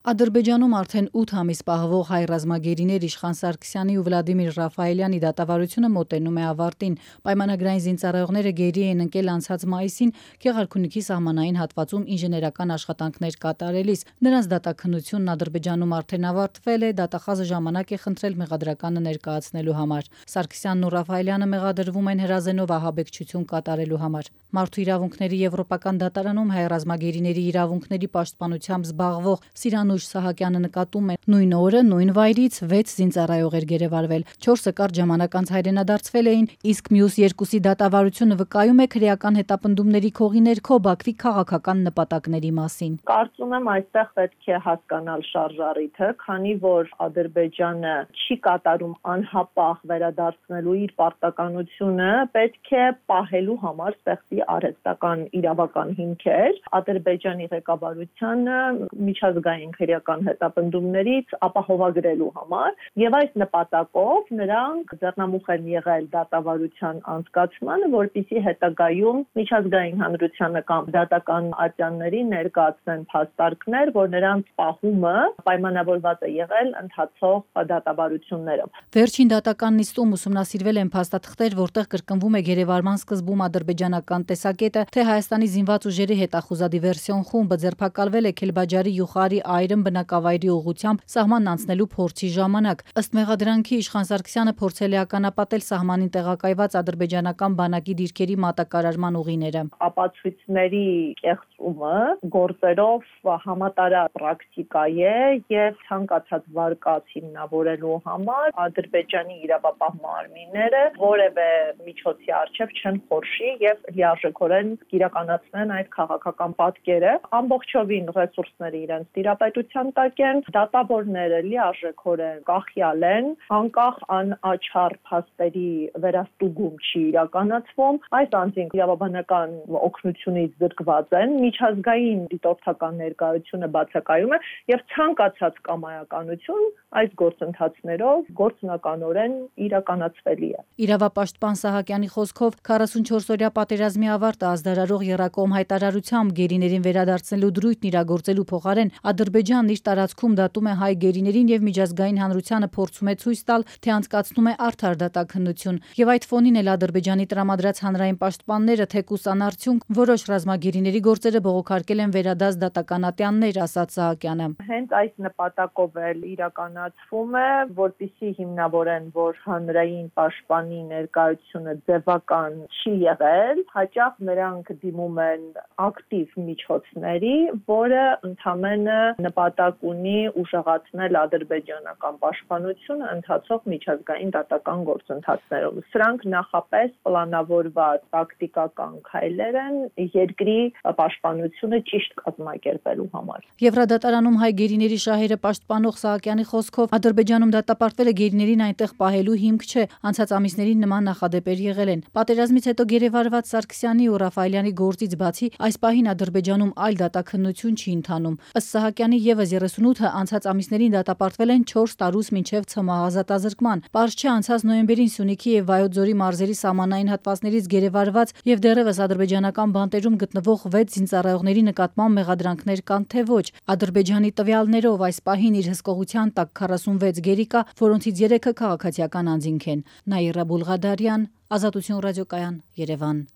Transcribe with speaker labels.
Speaker 1: Ադրբեջանում արդեն 8 ամիս պահվող հայ ռազմագերիներ Իշխան Սարգսյանի ու Վլադիմիր Ռաֆայելյանի դատավարությունը մոտենում է ավարտին։ Պայմանագրային զինծառայողները գերի էին ընկել անցած մայիսին Գեղարքունիքի սահմանային հատվածում ինժեներական աշխատանքներ կատարելիս։ Նրանց դատաքննությունն Ադրբեջանում արդեն ավարտվել է, դատախազը ժամանակ է խնդրել մեղադրականը ներկայացնելու համար։ Սարգսյանն ու Ռաֆայելյանը մեղադրվում են հրազենով ահաբեկչություն կատարելու համար։ Մարդու իրավունքների եվրոպական դատարանում հայ ռազմագերիների իրավունքների պաշտպանությամբ զբաղվող Սիրանուշ Սահակյանը նկատում է նույն օրը, նույն վայրից 6 զինծառայող էր գերեվարվել, 4-ը կարճ ժամանակ անց հայրենադարձվել էին, իսկ մյուս 2-ի դատավարությունը վկայում է քրեական հետապնդումների քողի ներքո Բաքվի քաղաքական նպատակների մասին։
Speaker 2: Կարծում եմ այստեղ պետք է հասկանալ շարժառիթը, քանի որ Ադրբեջանը չի կատարում անհապաղ վերադարձնելու իր պարտականությունը, պետք է պահելու համար ստեղծի արհեստական իրավական հիմքեր Ադրբեջանի ղեկավարությանը միջազգային քրեական հետապնդումներից ապահովագրելու համար, եւ այս նպատակով նրանք ձեռնամուխ են եղել դատավարության անցկացմանը, որպեսզի հետագայում միջազգային հանրությանը կամ դատական ատյանների ներկայացնեն փաստարկներ, որ նրանց պահումը պայմանավորված է եղել ընթացող դատավարություններով։
Speaker 1: Վերջին դատական նիստում ուսումնասիրվել են փաստաթղթեր, որտեղ կրկնվում է գերեվարման սկզբում ադրբեջանական տեսակետը, թե Հայաստանի զինված ուժերի հետախուզադիվերսիոն խումբը ձերբակալվել է Քելբաջարի Յուխարի Այրմ բնակավայրի ուղղությամբ սահմանն անցնելու փորձի ժամանակ։ Ըստ մեղադրանքի Իշխան Սարգսյանը փորձել է ականապատել սահմանին տեղակայված ադրբեջանական բանակի դիրքերի մատակարարման ուղիները։
Speaker 2: Ապացույցների կեղծումը գործերով համատարած պրակտիկա է եւ ցանկացած վարկած հիմնավորելու համար Ադրբեջանի իրավապահ մարմինները որևէ միջոցի առջև չեն խորշի եւ լիարժեքորեն իրականացնեն այդ քաղաքական պատկերը։ Ամբողջովին ռեսուրսները իրենց տիրապետության տակ են, դատավորները լիարժեքորեն կախյալ են, անկախ անաչառ փաստերի վերաստուգում չի իրականացվում, այս անձինք իրավաբանական օգնությունից զրկված են, միջազգային դիտորդական ներկայությունը բացակայում է եւ ցանկացած կամայականություն այս գործընթացներով գործնականորեն իրականացվելի է։
Speaker 1: Իրավապաշտպան Սահակյանի խոսքով 44-օրյա պատերազմի ավարտը ազդարարող եռակողմ հայտարարությամբ գերիներին վերադարձնելու դրույթն իրագործելու փոխարեն Ադրբեջանն իր տարածքում դատում է հայ գերիներին եւ միջազգային հանրությանը փորձում է ցույց տալ, թե անցկացնում է արդար դատաքննություն։ Եվ այդ ֆոնին էլ Ադրբեջանի տրամադրած հանրային պաշտպանները թեկուս անարդյունք որոշ ռազմագերիների գործերը բողոքարկել են վերադաս դատական ատյաններ, ասաց Սահակյանը։
Speaker 2: Հենց այս նպատակով էլ իրականացվում է, որպեսզի հիմնավորեն, որ հանրային պաշտպանի ներկայությունը ձևական չի եղել, հաճախ նրանք դիմում են ակտիվ միջոցների, որը ընդամենը նպատակ ունի ուժեղացնել ադրբեջանական պաշտպանությունը ընթացող միջազգային դատական գործընթացներով։ Սրանք նախապես պլանավորված տակտիկական քայլեր են երկրի պաշտպանությունը ճիշտ կազմակերպելու համար։
Speaker 1: Եվրադատարանում հայ գերիների շահերը պաշտպանող Սահակյանի խոսքով Ադրբեջանում դատապարտվելը գերիներին այնտեղ պահելու հիմք չէ, անցած ամիսներին նման նախադեպեր եղել են։ Պատերազմից հետո գերեվարված Սարգսյանի ու Ռաֆայելյանի գործից բացի այս պահին Ադրբեջանում այլ դատաքննություն չի ընթանում։ Ըստ Սահակյանի եւս 38-ը անցած ամիսներին դատապարտվել են 4 տարուց մինչև ՑՄՀ ազատազրկման։ Պարզ չէ անցած նոյեմբերին Սյունիքի եւ Վայոց ձորի մարզերի սահմանային հատվածներից գերեվարված եւ դեռևս ադրբեջանական բանտերում գտնվող 6 զինծառայողների նկատմամբ մեղադրանքներ կան թե ոչ։ Ադրբեջանի տվյալներով այս պահին իր հսկողության տակ 46 գերի կա, որոնցից 3-ը քաղաքացիական անձինք են։ Նաիրա Բուլղադարյան, Ազատություն ռադիոկայան, Երևան։